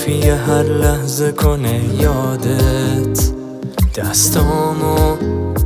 کافیه هر لحظه کنه یادت دستامو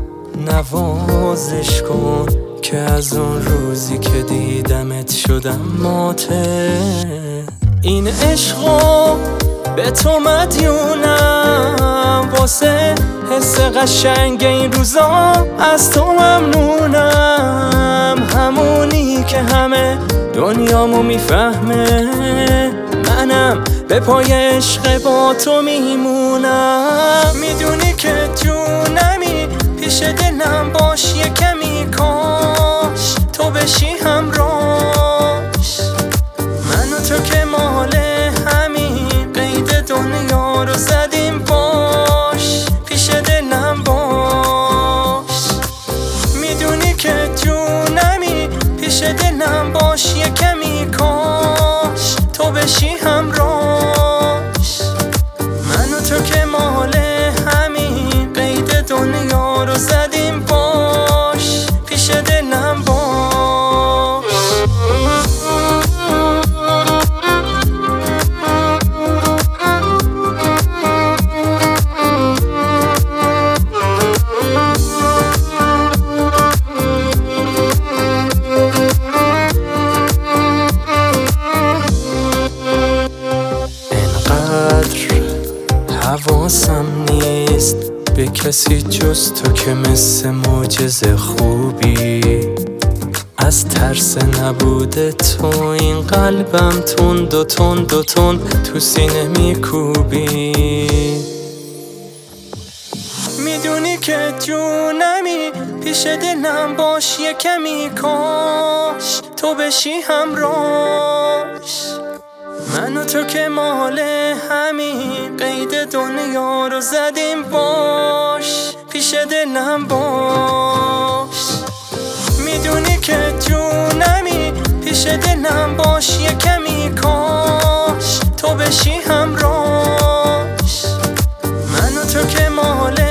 نوازش کن که از اون روزی که دیدمت شدم ماته. این عشقو به تو مدیونم، واسه حس قشنگ این روزا از تو ممنونم. همونی که همه دنیامو میفهمه، منم به پای عشق با تو میمونم. میدونی که جونمی پیش دلم باش یه کمی، کاش تو بشی همراش. من و تو که مال همین قید دنیا رو زدیم، باش پیش دلم باش. میدونی که جونمی پیش دلم باش یه کمی، کاش تو بشی همراش. من و تو که مال همین قید دنیا رو زدیم، باش پیش دلم باش. حواسم نیست به کسی جز تو که مثل معجزه خوبی. از ترس نبوده تو این قلبم تند و تند و تند تو سینه میکوبی. میدونی که جونمی پیش دلم باش یه کمی، کاش تو بشی همراش. من و تو که مال همین قید دنیا رو زدیم، باش پیش دلم باش. میدونی که جونمی پیش دلم باش یه کمی، کاش تو بشی همراش. من و تو که مال